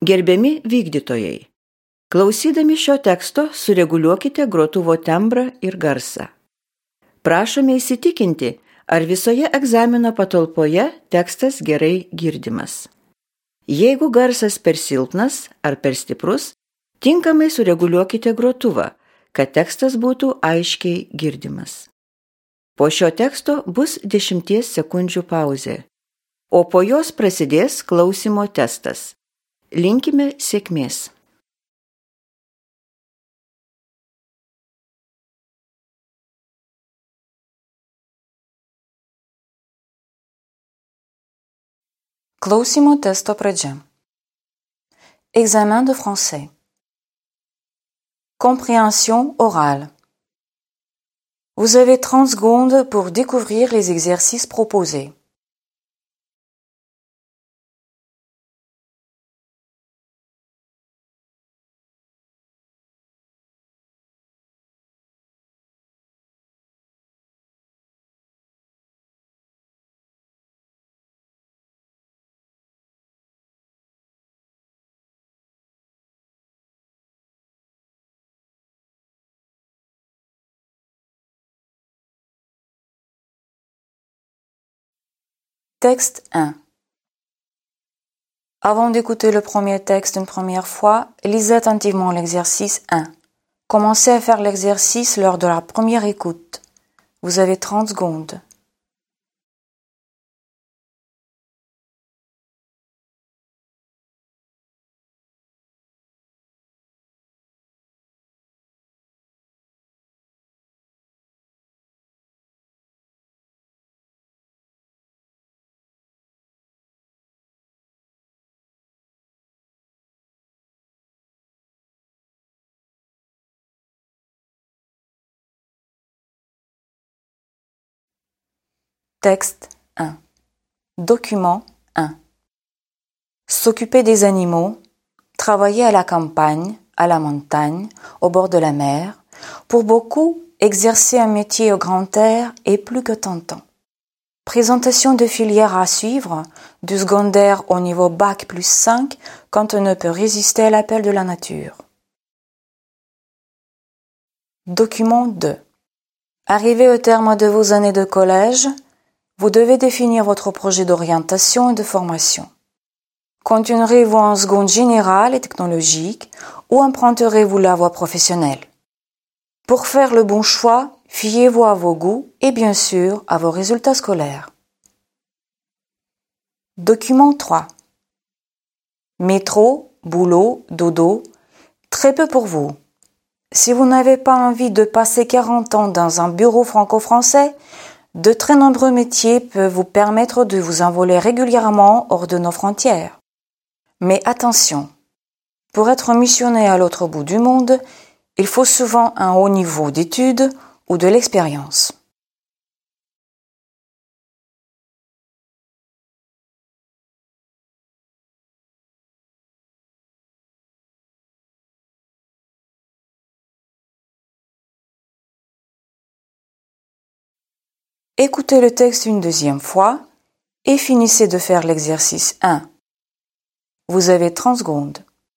Gerbiami vykdytojai, klausydami šio teksto sureguliuokite grotuvo tembrą ir garsą. Prašome įsitikinti, ar visoje egzamino patalpoje tekstas gerai girdimas. Jeigu garsas per silpnas ar per stiprus, tinkamai sureguliuokite grotuvą, kad tekstas būtų aiškiai girdimas. Po šio teksto bus 10 sekundžių pauzė, o po jos prasidės klausymo testas. Linkime sėkmės. Klausymo testo pradžia. Examen de français. Compréhension orale. Vous avez 30 secondes pour découvrir les exercices proposés. Texte 1. Avant d'écouter le premier texte une première fois, lisez attentivement l'exercice 1. Commencez à faire l'exercice lors de la première écoute. Vous avez 30 secondes. Texte 1. Document 1. S'occuper des animaux, travailler à la campagne, à la montagne, au bord de la mer. Pour beaucoup, exercer un métier au grand air est plus que tentant. Présentation de filières à suivre, du secondaire au niveau bac plus 5 quand on ne peut résister à l'appel de la nature. Document 2. Arrivé au terme de vos années de collège, vous devez définir votre projet d'orientation et de formation. Continuerez-vous en seconde générale et technologique ou emprunterez-vous la voie professionnelle? Pour faire le bon choix, fiez-vous à vos goûts et bien sûr à vos résultats scolaires. Document 3. Métro, boulot, dodo, très peu pour vous. Si vous n'avez pas envie de passer 40 ans dans un bureau franco-français, de très nombreux métiers peuvent vous permettre de vous envoler régulièrement hors de nos frontières. Mais attention, pour être missionné à l'autre bout du monde, il faut souvent un haut niveau d'études ou de l'expérience. Écoutez le texte une deuxième fois et finissez de faire l'exercice 1. Vous avez 30 secondes.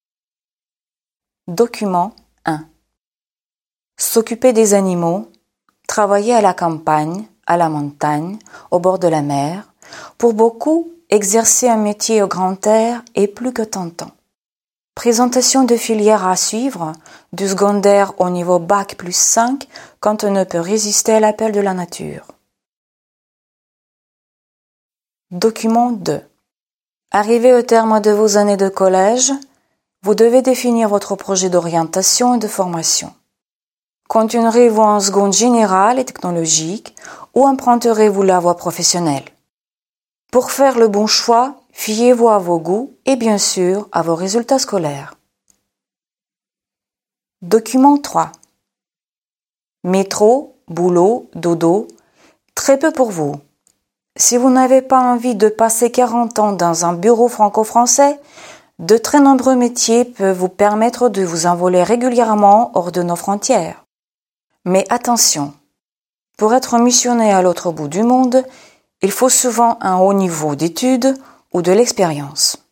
Document 1. S'occuper des animaux, travailler à la campagne, à la montagne, au bord de la mer. Pour beaucoup, exercer un métier au grand air est plus que tentant. Présentation de filières à suivre, du secondaire au niveau bac plus 5 quand on ne peut résister à l'appel de la nature. Document 2. Arrivé au terme de vos années de collège, vous devez définir votre projet d'orientation et de formation. Continuerez-vous en seconde générale et technologique ou emprunterez-vous la voie professionnelle? Pour faire le bon choix, fiez-vous à vos goûts et bien sûr à vos résultats scolaires. Document 3. Métro, boulot, dodo, très peu pour vous. Si vous n'avez pas envie de passer 40 ans dans un bureau franco-français, de très nombreux métiers peuvent vous permettre de vous envoler régulièrement hors de nos frontières. Mais attention, pour être missionné à l'autre bout du monde, il faut souvent un haut niveau d'études ou de l'expérience.